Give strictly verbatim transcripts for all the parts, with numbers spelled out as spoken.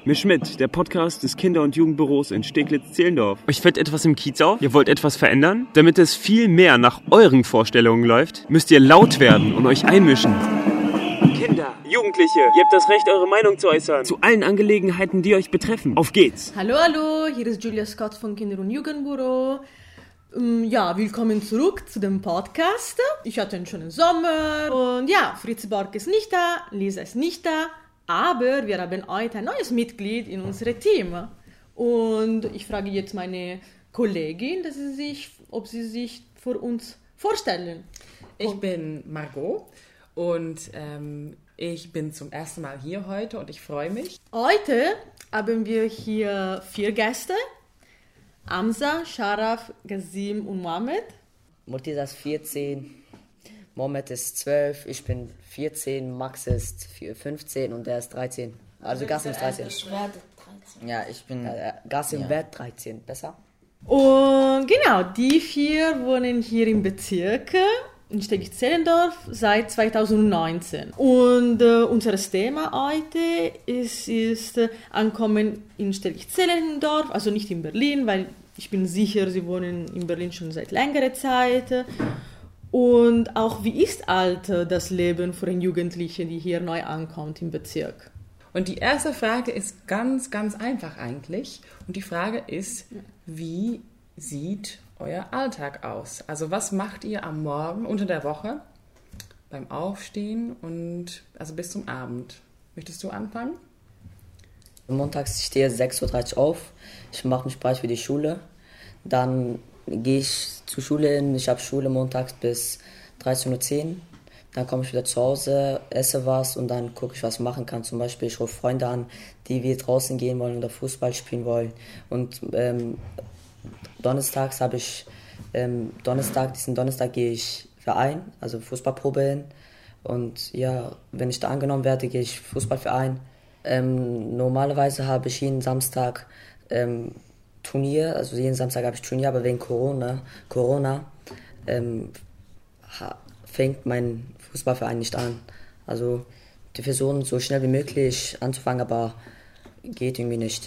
Misch mit, der Podcast des Kinder- und Jugendbüros in Steglitz-Zehlendorf. Euch fällt etwas im Kiez auf? Ihr wollt etwas verändern? Damit es viel mehr nach euren Vorstellungen läuft, müsst ihr laut werden und euch einmischen. Kinder, Jugendliche, ihr habt das Recht, eure Meinung zu äußern. Zu allen Angelegenheiten, die euch betreffen. Auf geht's! Hallo, hallo, hier ist Julia Scott vom Kinder- und Jugendbüro. Ja, willkommen zurück zu dem Podcast. Ich hatte einen schönen Sommer und ja, Fritzi Borg ist nicht da, Lisa ist nicht da, aber wir haben heute ein neues Mitglied in unserem Team. Und ich frage jetzt meine Kollegin, dass sie sich, ob sie sich für uns vorstellen. Ich bin Margot und ähm, ich bin zum ersten Mal hier heute und ich freue mich. Heute haben wir hier vier Gäste. Amsa, Sharaf, Gazim und Mohammed. Murtiza ist vierzehn, Mohammed ist zwölf, ich bin vierzehn, Max ist fünfzehn und der ist dreizehn. Also Gassim ist dreizehn. Ich werde dreizehn. Ja, ich bin... Äh, Gassim ja. wird dreizehn, besser? Und genau, die vier wohnen hier im Bezirk in Steglitz-Zehlendorf seit zweitausendneunzehn. Und äh, unser Thema heute ist, ist äh, Ankommen in Steglitz-Zehlendorf, also nicht in Berlin, weil ich bin sicher, sie wohnen in Berlin schon seit längerer Zeit. Und auch, wie ist alt das Leben für einen Jugendlichen, die hier neu ankommt im Bezirk? Und die erste Frage ist ganz, ganz einfach eigentlich. Und die Frage ist, wie sieht euer Alltag aus? Also was macht ihr am Morgen, unter der Woche, beim Aufstehen und also bis zum Abend? Möchtest du anfangen? Montags stehe ich sechs Uhr dreißig auf, ich mache mich bereit für die Schule. Dann gehe ich zur Schule hin, ich habe Schule montags bis dreizehn Uhr zehn. Dann komme ich wieder zu Hause, esse was und dann gucke ich, was ich machen kann. Zum Beispiel, ich rufe Freunde an, die wir draußen gehen wollen oder Fußball spielen wollen. Und ähm, donnerstags habe ich, ähm, Donnerstag, diesen Donnerstag gehe ich Verein, also Fußballprobe hin. Und ja, wenn ich da angenommen werde, gehe ich Fußballverein. Ähm, normalerweise habe ich jeden Samstag ähm, Turnier, also jeden Samstag habe ich Turnier, aber wegen Corona, Corona ähm, ha, fängt mein Fußballverein nicht an. Also die versuchen so schnell wie möglich anzufangen, aber geht irgendwie nicht.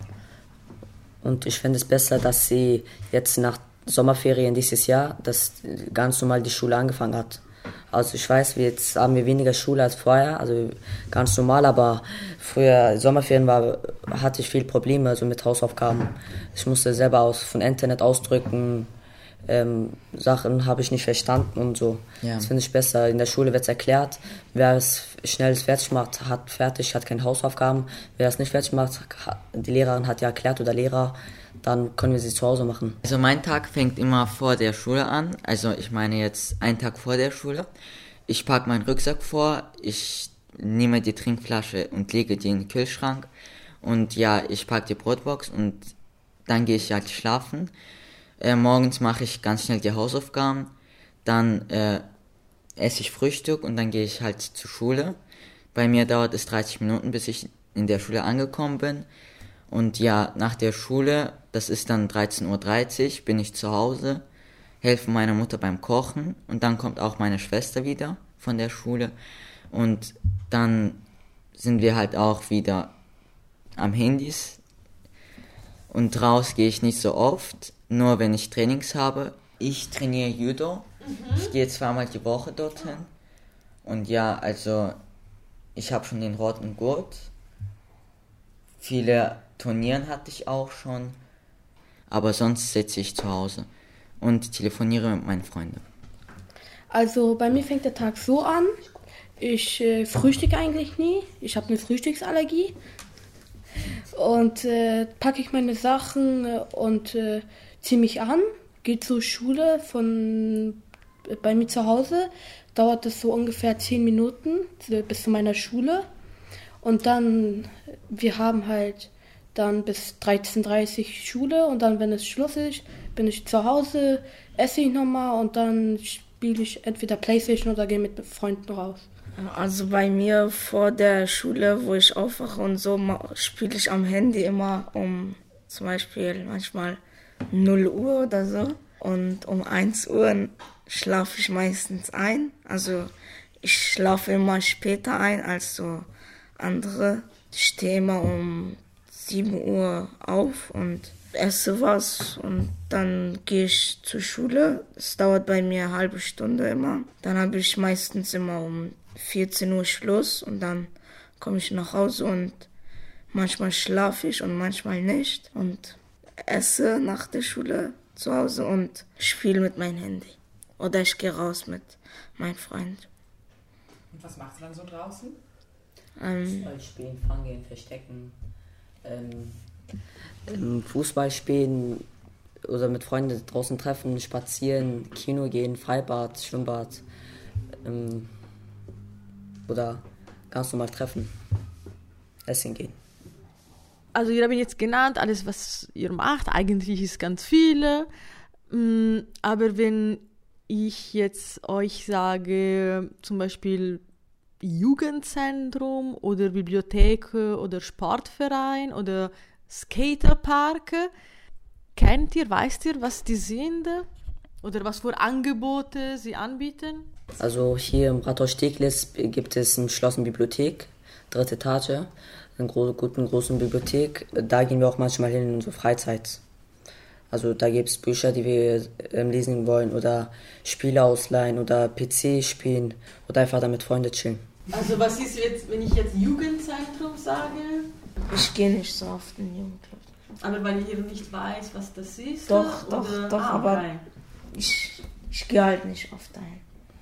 Und ich finde es besser, dass sie jetzt nach Sommerferien dieses Jahr, dass ganz normal die Schule angefangen hat. Also ich weiß, jetzt haben wir weniger Schule als vorher, also ganz normal, aber früher Sommerferien war, hatte ich viele Probleme also mit Hausaufgaben. Ich musste selber aus, von Internet ausdrücken, ähm, Sachen habe ich nicht verstanden und so. Ja. Das finde ich besser. In der Schule wird es erklärt, wer es schnell fertig macht, hat fertig, hat keine Hausaufgaben. Wer es nicht fertig macht, die Lehrerin hat ja erklärt oder Lehrer, dann können wir sie zu Hause machen. Also mein Tag fängt immer vor der Schule an, also ich meine jetzt einen Tag vor der Schule. Ich packe meinen Rucksack vor, ich nehme die Trinkflasche und lege die in den Kühlschrank und ja, ich packe die Brotbox und dann gehe ich halt schlafen. Äh, morgens mache ich ganz schnell die Hausaufgaben, dann äh, esse ich Frühstück und dann gehe ich halt zur Schule. Bei mir dauert es dreißig Minuten, bis ich in der Schule angekommen bin. Und ja, nach der Schule, das ist dann dreizehn Uhr dreißig, bin ich zu Hause, helfe meiner Mutter beim Kochen und dann kommt auch meine Schwester wieder von der Schule und dann sind wir halt auch wieder am Handys und raus gehe ich nicht so oft, nur wenn ich Trainings habe. Ich trainiere Judo, mhm. Ich gehe zweimal die Woche dorthin und ja, also ich habe schon den roten Gurt, viele Turnieren hatte ich auch schon, aber sonst sitze ich zu Hause und telefoniere mit meinen Freunden. Also bei mir fängt der Tag so an, ich äh, frühstücke eigentlich nie, ich habe eine Frühstücksallergie und äh, packe ich meine Sachen äh, und äh, ziehe mich an, gehe zur Schule von äh, bei mir zu Hause, dauert es so ungefähr zehn Minuten äh, bis zu meiner Schule und dann, wir haben halt dann bis dreizehn Uhr dreißig Schule und dann, wenn es Schluss ist, bin ich zu Hause, esse ich nochmal und dann spiele ich entweder Playstation oder gehe mit Freunden raus. Also bei mir vor der Schule, wo ich aufwache und so, spiele ich am Handy immer um zum Beispiel manchmal null Uhr oder so und um eins Uhr schlafe ich meistens ein. Also ich schlafe immer später ein als so andere. Ich stehe immer um sieben Uhr auf und esse was und dann gehe ich zur Schule. Es dauert bei mir eine halbe Stunde immer. Dann habe ich meistens immer um vierzehn Uhr Schluss und dann komme ich nach Hause und manchmal schlafe ich und manchmal nicht und esse nach der Schule zu Hause und spiele mit meinem Handy. Oder ich gehe raus mit meinem Freund. Und was machst du dann so draußen? Ähm, Fußball spielen, fangen, verstecken, ähm, Fußball spielen oder mit Freunden draußen treffen, spazieren, Kino gehen, Freibad, Schwimmbad ähm, oder ganz normal treffen, essen gehen. Also ihr habt jetzt genannt, alles was ihr macht, eigentlich ist ganz viele, aber wenn ich jetzt euch sage, zum Beispiel Jugendzentrum oder Bibliothek oder Sportverein oder Skaterpark, kennt ihr, weißt ihr, was die sind oder was für Angebote sie anbieten? Also hier im Rathaus Steglitz gibt es eine geschlossene Bibliothek, dritte Etage, eine gro- guten großen Bibliothek. Da gehen wir auch manchmal hin in unsere Freizeit. Also da gibt es Bücher, die wir ähm, lesen wollen oder Spiele ausleihen oder P C spielen oder einfach da mit Freunden chillen. Also was ist jetzt, wenn ich jetzt Jugendzentrum sage? ich gehe nicht so oft in den Jugendclub. Aber weil ihr nicht weiß, was das ist? Doch, oder? doch, doch, ah, aber okay. ich, ich gehe halt nicht oft ein.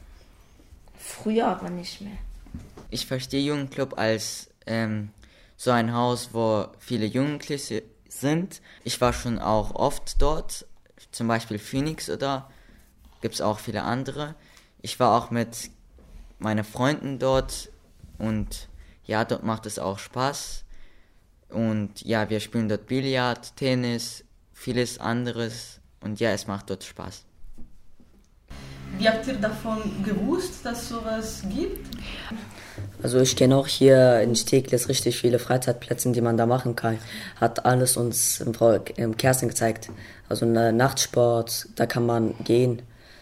Früher aber nicht mehr. Ich verstehe Jugendclub als ähm, so ein Haus, wo viele Jugendliche sind. Ich war schon auch oft dort, zum Beispiel Phoenix oder gibt es auch viele andere. Ich war auch mit meinen Freunden dort und ja, dort macht es auch Spaß. Und ja, wir spielen dort Billard, Tennis, vieles anderes und ja, es macht dort Spaß. Wie habt ihr davon gewusst, dass es sowas gibt? Also ich kenne auch hier in Steglitz richtig viele Freizeitplätze, die man da machen kann. Hat alles uns im Frau im Kerstin gezeigt. Also eine Nachtsport, da kann man gehen,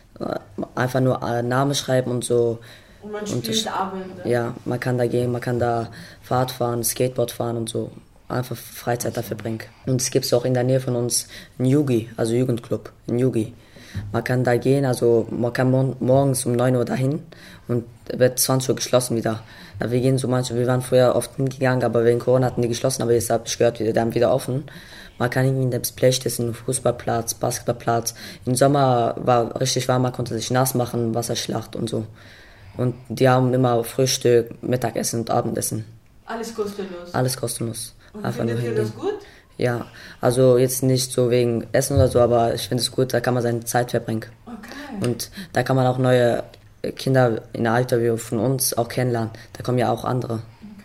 einfach nur Namen schreiben und so. Und man spielt Abende. Ja, man kann da gehen, man kann da Fahrrad fahren, Skateboard fahren und so. Einfach Freizeit dafür bringen. Und es gibt auch in der Nähe von uns einen Yugi, also Jugendclub, einen Yugi. Man kann da gehen, also man kann mor- morgens um neun Uhr dahin und wird zwanzig Uhr geschlossen wieder. Wir gehen so manchmal, wir waren früher oft hingegangen, aber wegen Corona hatten die geschlossen, aber jetzt habe ich gehört, die haben wieder offen. Man kann irgendwie in der Playstation, Fußballplatz, Basketballplatz. Im Sommer war richtig warm, man konnte sich nass machen, Wasserschlacht und so. Und die haben immer Frühstück, Mittagessen und Abendessen. Alles kostenlos. Alles kostenlos. Und Einfach nur findet ihr hingehen. das gut? Ja, also jetzt nicht so wegen Essen oder so, aber ich finde es gut, da kann man seine Zeit verbringen. Okay. Und da kann man auch neue Kinder in der Alter wie von uns auch kennenlernen. Da kommen ja auch andere.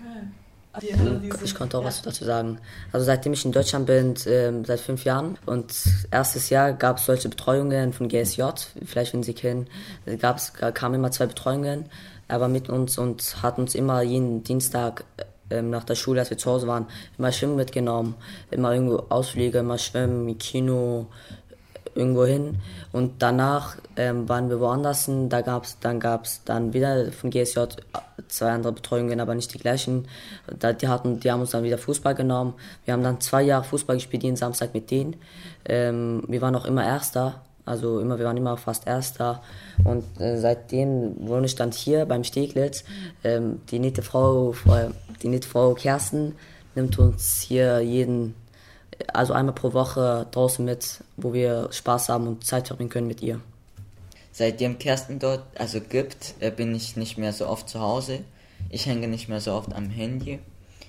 Okay. Also diese- Ich konnte auch ja. was dazu sagen. Also seitdem ich in Deutschland bin, ähm, seit fünf Jahren und erstes Jahr gab es solche Betreuungen von G S J, vielleicht wenn Sie kennen, gab's, kamen immer zwei Betreuungen, er war mit uns und hat uns immer jeden Dienstag ähm, nach der Schule, als wir zu Hause waren, immer Schwimmen mitgenommen, immer irgendwo Ausflüge, immer Schwimmen, Kino, irgendwo hin. Und danach ähm, waren wir woanders hin, da gab's, dann gab's dann wieder von G S J zwei andere Betreuungen, aber nicht die gleichen. Da, die, hatten, die haben uns dann wieder Fußball genommen. Wir haben dann zwei Jahre Fußball gespielt, jeden Samstag mit denen. Ähm, wir waren auch immer Erster, also immer, wir waren immer fast Erster. Und äh, seitdem wohne ich dann hier beim Steglitz. Ähm, die nette Frau, äh, die nette Frau Kerstin nimmt uns hier jeden, also einmal pro Woche draußen mit, wo wir Spaß haben und Zeit verbringen können mit ihr. Seitdem Kerstin dort also gibt, äh, bin ich nicht mehr so oft zu Hause. Ich hänge nicht mehr so oft am Handy.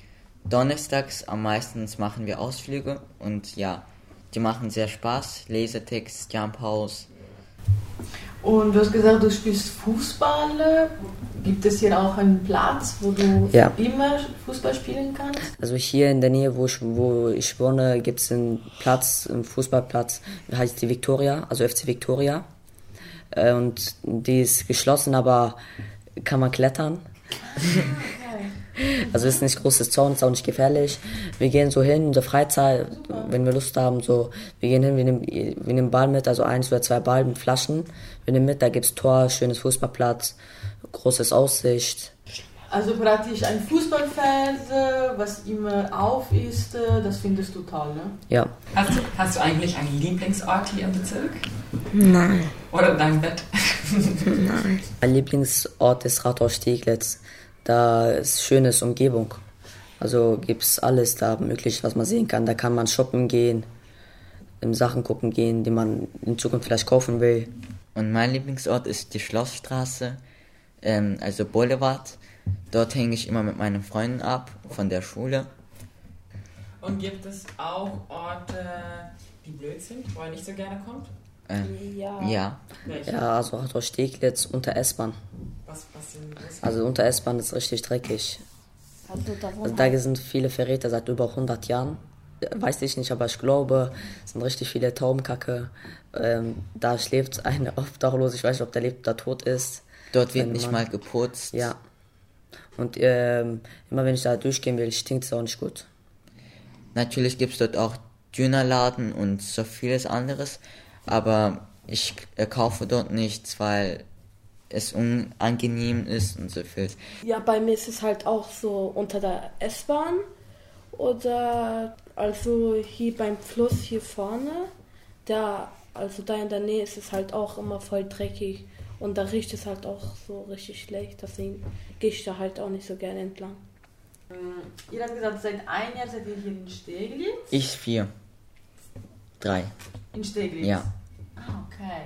Donnerstags am meisten machen wir Ausflüge und ja, die machen sehr Spaß. Lasertext, Jump House. Und du hast gesagt, du spielst Fußball. Gibt es hier auch einen Platz, wo du Ja. immer Fußball spielen kannst? Also hier in der Nähe, wo ich, wo ich wohne, gibt es einen Platz, einen Fußballplatz, der heißt die Victoria, also F C Victoria. Äh, Und die ist geschlossen, aber kann man klettern. Also ist nicht großes Zaun, ist auch nicht gefährlich. Wir gehen so hin in der Freizeit, wenn wir Lust haben, so, wir gehen hin, wir nehmen, wir nehmen Ball mit, also eins oder zwei Ball mit Flaschen. Wir nehmen mit, da gibt's Tor, schönes Fußballplatz, großes Aussicht. Also praktisch ein Fußballfeld, was immer auf ist, das findest du toll, ne? Ja. Hast du, hast du eigentlich einen Lieblingsort hier im Bezirk? Nein. Oder dein Bett? Nein. Mein Lieblingsort ist Rathaus Steglitz. Da ist schöne Umgebung. Also gibt es alles da möglich, was man sehen kann. Da kann man shoppen gehen, Sachen gucken gehen, die man in Zukunft vielleicht kaufen will. Und mein Lieblingsort ist die Schlossstraße, ähm, also Boulevard. Dort hänge ich immer mit meinen Freunden ab, von der Schule. Und gibt es auch Orte, die blöd sind, wo er nicht so gerne kommt? Ähm, Ja. ja. Welche? Ja, also Rathaus Steglitz unter S-Bahn. Was, was sind das? Also unter S-Bahn ist richtig dreckig. Also da Also da sind viele Verräter seit über hundert Jahren. Weiß ich nicht, aber ich glaube, es sind richtig viele Taubenkacke. Ähm, da schläft eine obdachlos, ich weiß nicht, ob der lebt oder tot ist. Dort wird Wenn nicht man- mal geputzt. Ja. Und ähm, immer wenn ich da durchgehen will, stinkt es auch nicht gut. Natürlich gibt es dort auch Dönerladen und so vieles anderes, aber ich äh, kaufe dort nichts, weil es unangenehm ist und so viel. Ja, bei mir ist es halt auch so unter der S-Bahn oder also hier beim Fluss hier vorne, da, also da in der Nähe ist es halt auch immer voll dreckig und da riecht es halt auch so richtig schlecht, deswegen gehe ich da halt auch nicht so gerne entlang. Ihr habt gesagt, seit einem Jahr seid ihr hier in Steglitz? Ich vier. Drei. In Steglitz? Ja. Ah, okay.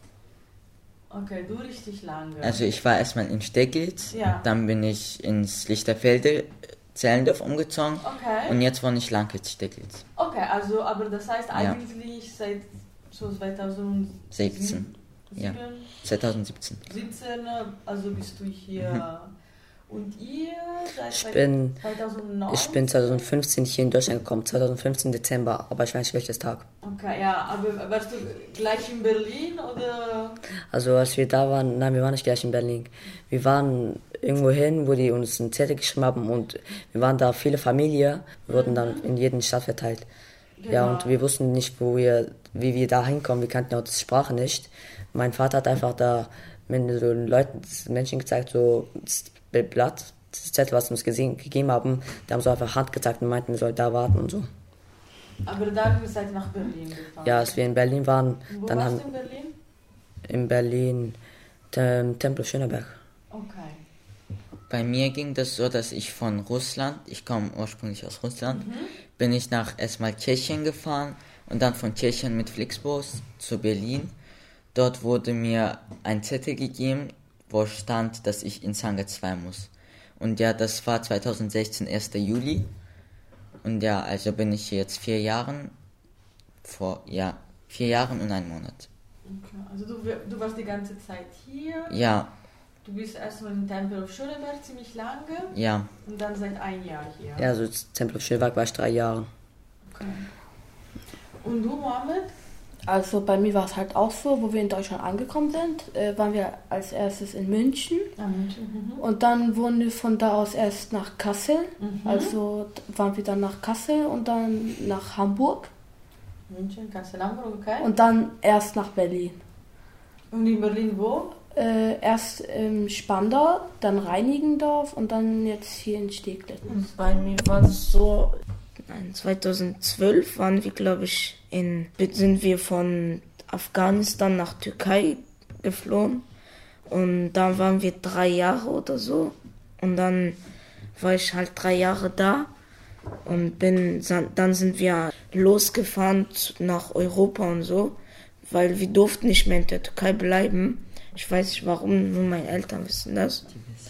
Okay, du richtig lange. Also ich war erstmal in Steglitz, Ja. dann bin ich ins Lichterfelde, Zellendorf umgezogen Okay. und jetzt wohne ich Langkitz, Steglitz. Okay, also, aber das heißt eigentlich seit so zweitausendsiebzehn, sechzehn. Ja. zweitausendsiebzehn. siebzehn, also bist du hier. Und ihr seid Ich seit bin, zweitausendneun? ich bin zweitausendfünfzehn hier in Deutschland gekommen, zweitausendfünfzehn Dezember, aber ich weiß nicht welches Tag. Okay, ja, aber warst du gleich in Berlin oder? Also als wir da waren, nein, wir waren nicht gleich in Berlin. Wir waren irgendwo hin, wo die uns einen Zettel geschrieben haben und wir waren da viele Familien, wir wurden dann in jede Stadt verteilt. Ja, und wir wussten nicht, wo wir, wie wir da hinkommen, wir kannten auch die Sprache nicht. Mein Vater hat einfach da mit so Leuten, Menschen gezeigt, so das Blatt, das Zettel, was sie uns gesehen, gegeben haben, die haben so einfach Hand gezeigt und meinten, wir sollen da warten und so. Aber dann seid ihr nach Berlin gefahren. Ja, als wir in Berlin waren, Wo dann warst haben du in Berlin? in Berlin Tem Tempel Schöneberg. Okay. Bei mir ging das so, dass ich von Russland, ich komme ursprünglich aus Russland, Mhm. bin ich nach erstmal Tschechien gefahren und dann von Tschechien mit Flixbus zu Berlin. Dort wurde mir ein Zettel gegeben, wo stand, dass ich ins Hangar zwei muss. Und ja, das war zweitausendsechzehn, erster Juli. Und ja, also bin ich hier jetzt vier Jahren, vor, ja, vier Jahren und einen Monat. Okay. Also du, du warst die ganze Zeit hier. Ja, Du bist erstmal in Tempel auf Schöneberg ziemlich lange ja. und dann seit ein Jahr hier. Ja, also Tempel Schöneberg war ich drei Jahre. Okay. Und du, Mohammed? Also bei mir war es halt auch so, wo wir in Deutschland angekommen sind, äh, waren wir als erstes in München Ah, München. Mhm. und dann wurden wir von da aus erst nach Kassel, Mhm. also waren wir dann nach Kassel und dann nach Hamburg München, Kassel, Hamburg, okay. Und, und dann erst nach Berlin. und in Berlin wo? Äh, erst in Spandau, dann Reinickendorf und dann jetzt hier in Steglitz. Bei mir war es so, nein, zweitausendzwölf waren wir, glaube ich, in, sind wir von Afghanistan nach Türkei geflohen. Und da waren wir drei Jahre oder so. Und dann war ich halt drei Jahre da. Und bin, dann sind wir losgefahren nach Europa und so. Weil wir durften nicht mehr in der Türkei bleiben. Ich weiß nicht warum, nur meine Eltern wissen das.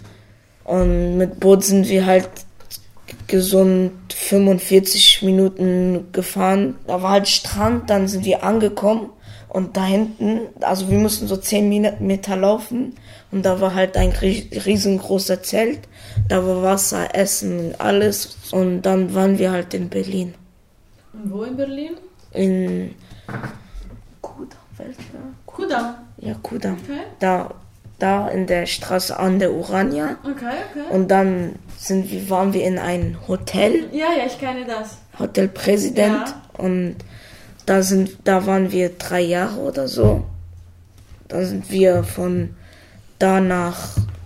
Und mit Boot sind wir halt gesund fünfundvierzig Minuten gefahren. Da war halt Strand, dann sind wir angekommen und da hinten, also wir mussten so zehn Meter laufen und da war halt ein riesengroßer Zelt. Da war Wasser, Essen, alles und dann waren wir halt in Berlin. Und wo in Berlin? In Kudam, welche? Kudam. Ja, Kudam. Okay. Da, da in der Straße an der Urania. Okay, okay. Und dann sind wir, waren wir in einem Hotel, Ja, ja, ich kenne das. Hotel Präsident. Ja. Und da sind, da waren wir drei Jahre oder so. Da sind wir von da nach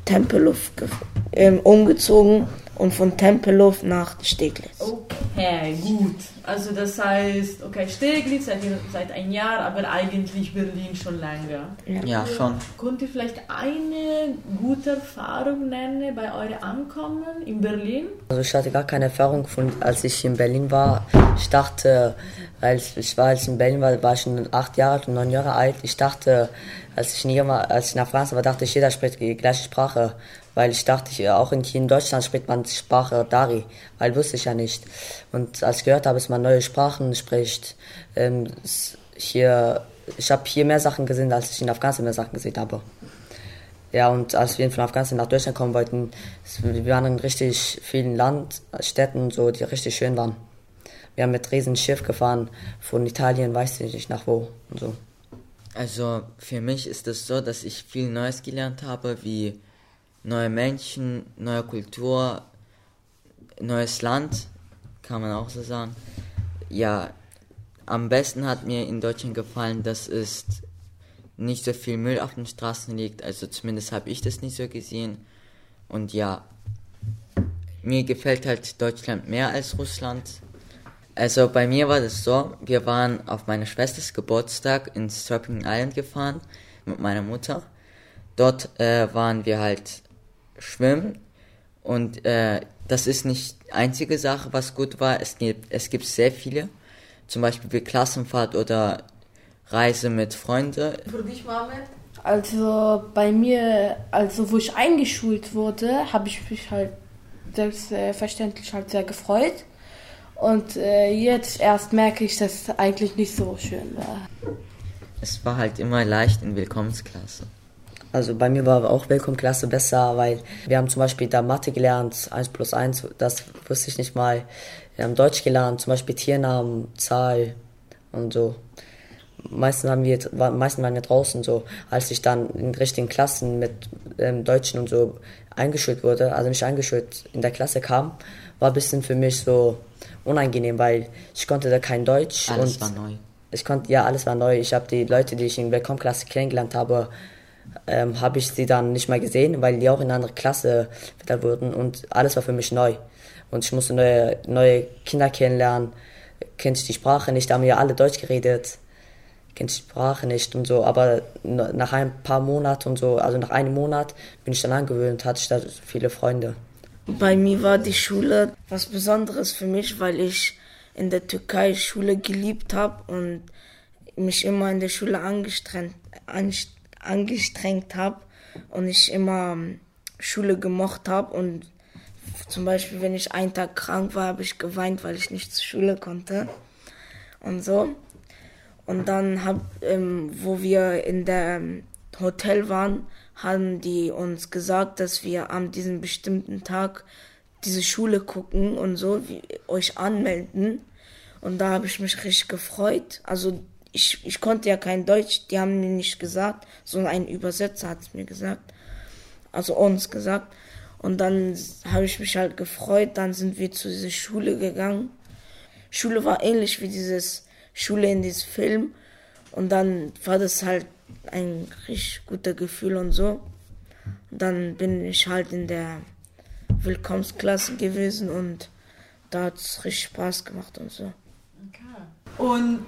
Tempelhof gef- ähm, umgezogen und von Tempelhof nach Steglitz. Okay, gut. Also das heißt, okay, Steglitz seit, seit ein Jahr, aber eigentlich Berlin schon länger. Ja, ja schon. Könnt ihr vielleicht eine gute Erfahrung nennen bei eurem Ankommen in Berlin? Also ich hatte gar keine Erfahrung von, als ich in Berlin war. Ich dachte, als ich war, als ich in Berlin war, war ich schon acht Jahre alt und neun Jahre alt. Ich dachte, als ich, nie, als ich nach Frankreich war, dachte ich, jeder spricht die gleiche Sprache. Weil ich dachte, ich, auch in, hier in Deutschland spricht man die Sprache Dari, weil wusste ich ja nicht. Und als ich gehört habe, dass man neue Sprachen spricht, ähm, hier, ich habe hier mehr Sachen gesehen, als ich in Afghanistan mehr Sachen gesehen habe. Ja, und als wir von Afghanistan nach Deutschland kommen wollten, wir waren in richtig vielen Land, Städten, so, die richtig schön waren. Wir haben mit riesen Schiff gefahren, von Italien, weiß ich nicht nach wo und so. Also für mich ist es so, dass ich viel Neues gelernt habe, wie neue Menschen, neue Kultur, neues Land, kann man auch so sagen. Ja, am besten hat mir in Deutschland gefallen, dass es nicht so viel Müll auf den Straßen liegt, also zumindest habe ich das nicht so gesehen. Und ja, mir gefällt halt Deutschland mehr als Russland. Also bei mir war das so, wir waren auf meiner Schwesters Geburtstag in Stripping Island gefahren mit meiner Mutter. Dort äh, waren wir halt schwimmen und äh, das ist nicht die einzige Sache, was gut war. Es gibt, es gibt sehr viele, zum Beispiel wie Klassenfahrt oder Reise mit Freunden. Für dich, Mohammed? Also bei mir, also wo ich eingeschult wurde, habe ich mich halt selbstverständlich halt sehr gefreut. Und äh, jetzt erst merke ich, dass es eigentlich nicht so schön war. Es war halt immer leicht in Willkommensklasse. Also bei mir war auch Willkommensklasse besser, weil wir haben zum Beispiel da Mathe gelernt, eins plus eins, das wusste ich nicht mal. Wir haben Deutsch gelernt, zum Beispiel Tiernamen, Zahl und so. Meistens haben wir, meistens waren wir draußen so, als ich dann in richtigen Klassen mit ähm, Deutschen und so eingeschult wurde, also nicht eingeschult, in der Klasse kam, war ein bisschen für mich so unangenehm, weil ich konnte da kein Deutsch. Alles und war neu. Ich konnte, ja, alles war neu. Ich habe die Leute, die ich in der Willkommensklasse kennengelernt habe, ähm, habe ich sie dann nicht mehr gesehen, weil die auch in eine andere Klasse wieder wurden und alles war für mich neu. Und ich musste neue, neue Kinder kennenlernen, kennte ich die Sprache nicht, da haben wir alle Deutsch geredet, kennte ich die Sprache nicht und so, aber nach ein paar Monaten und so, also nach einem Monat bin ich dann angewöhnt, hatte ich da viele Freunde. Bei mir war die Schule was Besonderes für mich, weil ich in der Türkei Schule geliebt habe und mich immer in der Schule angestrengt, angestrengt habe und ich immer Schule gemocht habe. Und zum Beispiel, wenn ich einen Tag krank war, habe ich geweint, weil ich nicht zur Schule konnte und so. Und dann, hab, ähm, wo wir in der Hotel waren, haben die uns gesagt, dass wir an diesem bestimmten Tag diese Schule gucken und so, wie, euch anmelden. Und da habe ich mich richtig gefreut. Also ich, ich konnte ja kein Deutsch, die haben mir nicht gesagt, sondern ein Übersetzer hat es mir gesagt, also uns gesagt. Und dann habe ich mich halt gefreut, dann sind wir zu dieser Schule gegangen. Schule war ähnlich wie dieses Schule in diesem Film. Und dann war das halt ein richtig guter Gefühl und so. Und dann bin ich halt in der Willkommensklasse gewesen und da hat es richtig Spaß gemacht und so. Okay. Und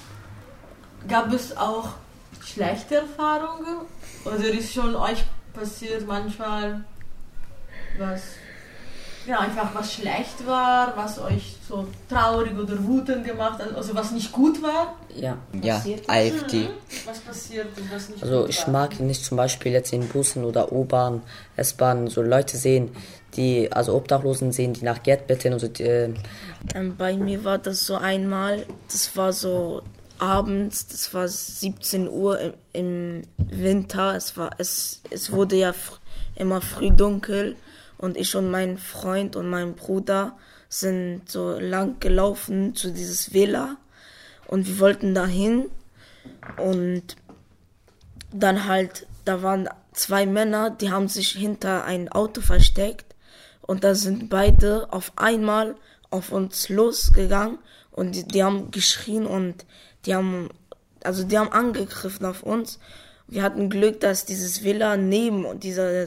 gab es auch schlechte Erfahrungen? Oder ist schon euch passiert manchmal was, ja, einfach was schlecht war, was euch so traurig oder wütend gemacht hat, also was nicht gut war? Ja. Ja, A F D. Was passiert und was nicht Also gut ich war? mag nicht zum Beispiel jetzt in Bussen oder U-Bahn, S-Bahn so Leute sehen, die, also Obdachlosen sehen, die nach Geld betteln und so. Die, Ähm, bei mir war das so einmal, das war so abends, das war siebzehn Uhr im, im Winter, es, war, es, es wurde ja fr- immer früh dunkel und ich und mein Freund und mein Bruder sind so lang gelaufen zu dieses Villa und wir wollten dahin und dann halt, da waren zwei Männer, die haben sich hinter ein Auto versteckt und da sind beide auf einmal auf uns losgegangen und die, die haben geschrien und die haben, also die haben angegriffen auf uns. Wir hatten Glück, dass dieses Villa neben dieses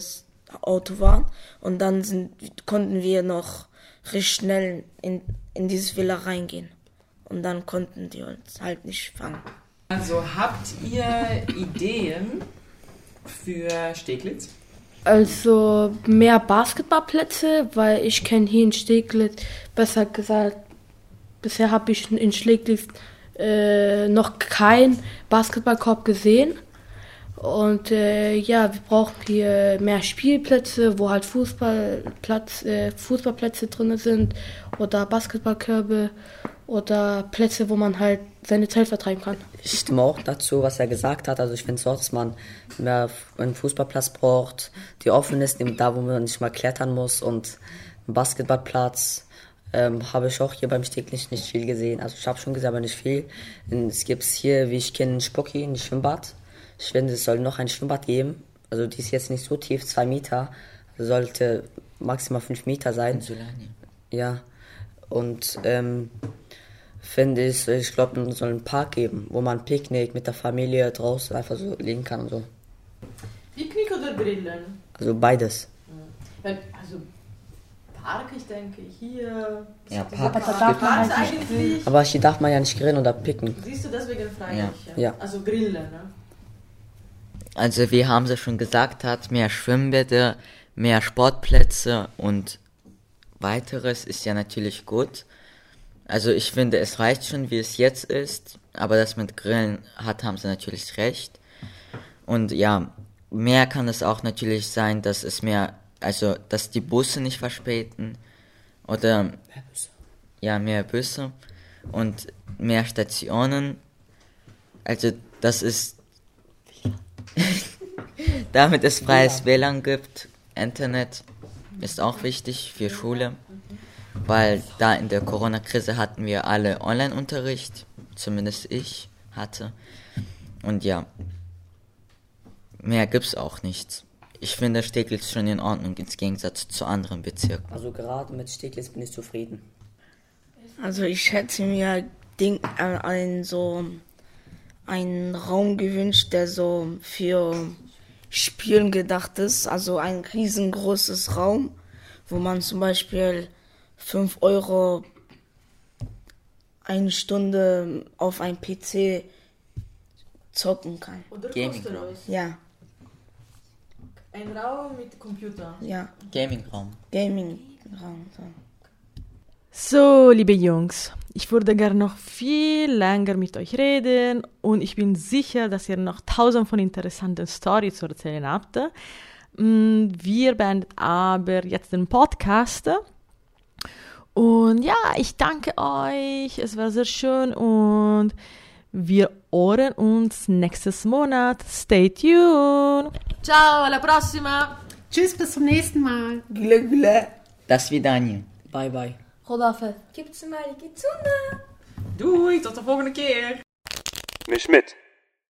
Auto waren. Und dann sind, konnten wir noch recht schnell in, in dieses Villa reingehen. Und dann konnten die uns halt nicht fangen. Also habt ihr Ideen für Steglitz? Also mehr Basketballplätze, weil ich kenne hier in Steglitz, besser gesagt, bisher habe ich in Steglitz äh, noch keinen Basketballkorb gesehen. Und äh, ja, wir brauchen hier mehr Spielplätze, wo halt Fußballplatz, äh, Fußballplätze drin sind oder Basketballkörbe oder Plätze, wo man halt seine Zeit vertreiben kann. Ich stimme auch dazu, was er gesagt hat. Also ich finde es so, dass man mehr einen Fußballplatz braucht, die offen ist, da wo man nicht mal klettern muss, und einen Basketballplatz. Ähm, habe ich auch hier beim Steglitz nicht viel gesehen. Also ich habe schon gesehen, aber nicht viel. Es gibt hier, wie ich kenne, Spocki, ein Schwimmbad. Ich finde, es soll noch ein Schwimmbad geben. Also die ist jetzt nicht so tief, zwei Meter. Also sollte maximal fünf Meter sein. Ja. Und ähm, finde ich, ich glaube, es soll einen Park geben, wo man Picknick mit der Familie draußen einfach so liegen kann und so. Picknick oder Grillen? Also beides. Also Park, ich denke, hier. Ja, Park. Aber da darf man halt eigentlich. Aber hier darf man ja nicht grillen oder picken. Siehst du, deswegen frage Ja. ich. Ja. Also Grillen, ne? Also wie Hamza schon gesagt hat, mehr Schwimmbäder, mehr Sportplätze und weiteres ist ja natürlich gut. Also ich finde, es reicht schon, wie es jetzt ist, aber das mit Grillen hat Hamza natürlich recht. Und ja, mehr kann es auch natürlich sein, dass es mehr, also dass die Busse nicht verspäten oder mehr Busse. Ja, mehr Busse und mehr Stationen. Also das ist damit es freies W L A N gibt, Internet ist auch wichtig für Schule, weil da in der Corona-Krise hatten wir alle Online-Unterricht, zumindest ich hatte. Und ja, mehr gibt's auch nicht. Ich finde Steglitz schon in Ordnung, im Gegensatz zu anderen Bezirken. Also gerade mit Steglitz bin ich zufrieden. Also ich hätte mir Ding, äh, einen so einen Raum gewünscht, der so für Spielen gedacht ist. Also ein riesengroßes Raum, wo man zum Beispiel fünf Euro eine Stunde auf ein P C zocken kann. Oder Gaming kostenlos? Ja, Ein Raum mit Computer. ja, Gaming-Raum. Gaming-Raum. So. So, liebe Jungs, ich würde gerne noch viel länger mit euch reden und ich bin sicher, dass ihr noch tausend von interessanten Storys zu erzählen habt. Wir beenden aber jetzt den Podcast. Und ja, ich danke euch, es war sehr schön und wir hören uns nächstes Monat. Stay tuned. Ciao, alla prossima. Tschüss, bis zum nächsten Mal. Güle güle. Das Vidania. Bye bye. Rodolphe. Doei, tot de volgende keer. Misch mit.